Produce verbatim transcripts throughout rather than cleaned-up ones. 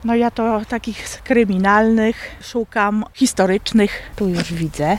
No ja to takich kryminalnych szukam, historycznych. Tu już widzę.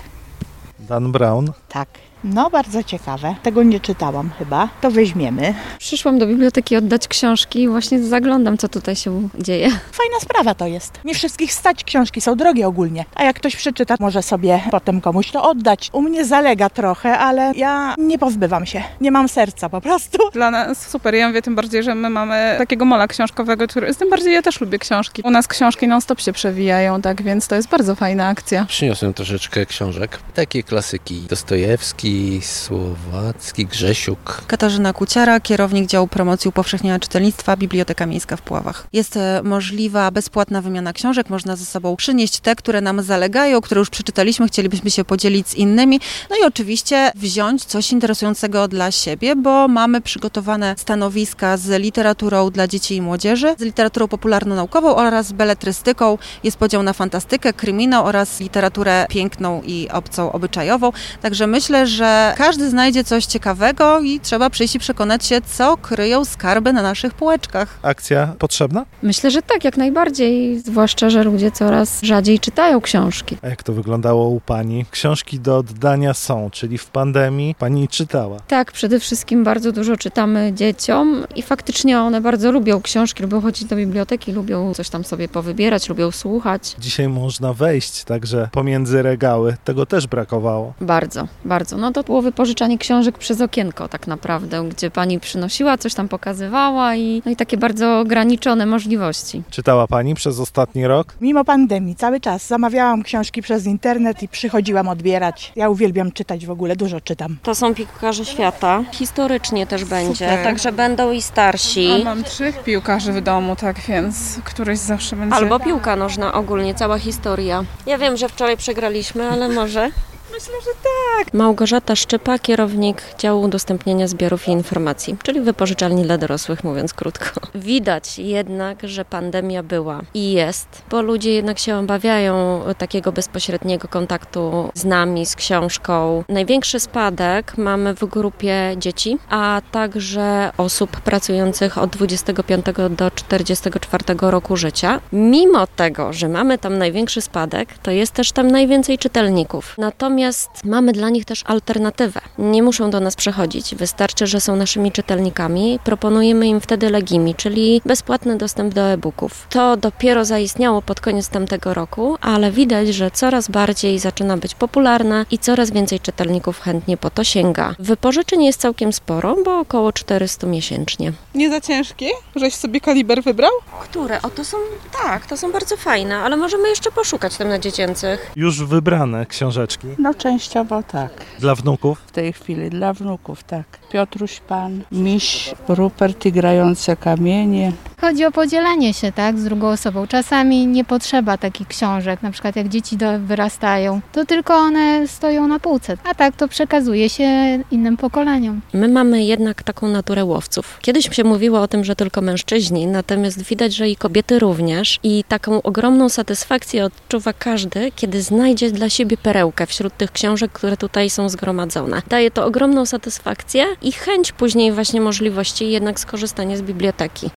Dan Brown. Tak. No bardzo ciekawe. Tego nie czytałam chyba. To weźmiemy. Przyszłam do biblioteki oddać książki i właśnie zaglądam, co tutaj się dzieje. Fajna sprawa to jest. Nie wszystkich stać, książki są drogie ogólnie. A jak ktoś przeczyta, może sobie potem komuś to oddać. U mnie zalega trochę, ale ja nie pozbywam się. Nie mam serca po prostu. Dla nas super. Ja mówię tym bardziej, że my mamy takiego mola książkowego, który... Tym bardziej ja też lubię książki. U nas książki non-stop się przewijają, tak więc to jest bardzo fajna akcja. Przyniosłem troszeczkę książek. Takie klasyki. Dostojewski, Słowacki, Grzesiuk. Katarzyna Kuciara, kierownik działu promocji upowszechniania czytelnictwa, Biblioteka Miejska w Puławach. Jest możliwa bezpłatna wymiana książek, można ze sobą przynieść te, które nam zalegają, które już przeczytaliśmy, chcielibyśmy się podzielić z innymi. No i oczywiście wziąć coś interesującego dla siebie, bo mamy przygotowane stanowiska z literaturą dla dzieci i młodzieży, z literaturą popularno-naukową oraz z beletrystyką. Jest podział na fantastykę, kryminał oraz literaturę piękną i obcą, obyczajową. Także myślę, że każdy znajdzie coś ciekawego i trzeba przyjść i przekonać się, co kryją skarby na naszych półeczkach. Akcja potrzebna? Myślę, że tak, jak najbardziej. Zwłaszcza, że ludzie coraz rzadziej czytają książki. A jak to wyglądało u Pani? Książki do oddania są, czyli w pandemii Pani czytała. Tak, przede wszystkim bardzo dużo czytamy dzieciom i faktycznie one bardzo lubią książki, lubią chodzić do biblioteki, lubią coś tam sobie powybierać, lubią słuchać. Dzisiaj można wejść także pomiędzy regały. Tego też brakowało. Bardzo, bardzo. No to było wypożyczanie książek przez okienko tak naprawdę, gdzie pani przynosiła, coś tam pokazywała i, no i takie bardzo ograniczone możliwości. Czytała Pani przez ostatni rok? Mimo pandemii cały czas zamawiałam książki przez internet i przychodziłam odbierać. Ja uwielbiam czytać w ogóle, dużo czytam. To są piłkarze świata. Historycznie też będzie, Super. Także będą i starsi. A mam trzech piłkarzy w domu, tak więc któryś zawsze będzie. Albo piłka nożna ogólnie, cała historia. Ja wiem, że wczoraj przegraliśmy, ale może... Myślę, że tak. Małgorzata Szczypa, kierownik działu udostępniania zbiorów i informacji, czyli wypożyczalni dla dorosłych, mówiąc krótko. Widać jednak, że pandemia była i jest, bo ludzie jednak się obawiają takiego bezpośredniego kontaktu z nami, z książką. Największy spadek mamy w grupie dzieci, a także osób pracujących od dwudziestego piątego do czterdziestego czwartego roku życia. Mimo tego, że mamy tam największy spadek, to jest też tam najwięcej czytelników. Natomiast mamy dla nich też alternatywę. Nie muszą do nas przechodzić. Wystarczy, że są naszymi czytelnikami. Proponujemy im wtedy Legimi, czyli bezpłatny dostęp do e-booków. To dopiero zaistniało pod koniec tamtego roku, ale widać, że coraz bardziej zaczyna być popularne i coraz więcej czytelników chętnie po to sięga. Wypożyczeń jest całkiem sporo, bo około czterysta miesięcznie. Nie za ciężkie? Żeś sobie kaliber wybrał? Które? O, to są, tak, to są bardzo fajne, ale możemy jeszcze poszukać tam na dziecięcych. Już wybrane książeczki. No częściowo tak. Dla wnuków? W tej chwili dla wnuków, tak. Piotruś Pan, Miś, Rupert i grające kamienie. Chodzi o podzielenie się, tak, z drugą osobą. Czasami nie potrzeba takich książek, na przykład jak dzieci do, wyrastają, to tylko one stoją na półce, a tak to przekazuje się innym pokoleniom. My mamy jednak taką naturę łowców. Kiedyś się mówiło o tym, że tylko mężczyźni, natomiast widać, że i kobiety również i taką ogromną satysfakcję odczuwa każdy, kiedy znajdzie dla siebie perełkę wśród tych książek, które tutaj są zgromadzone. Daje to ogromną satysfakcję i chęć później właśnie możliwości jednak skorzystania z biblioteki.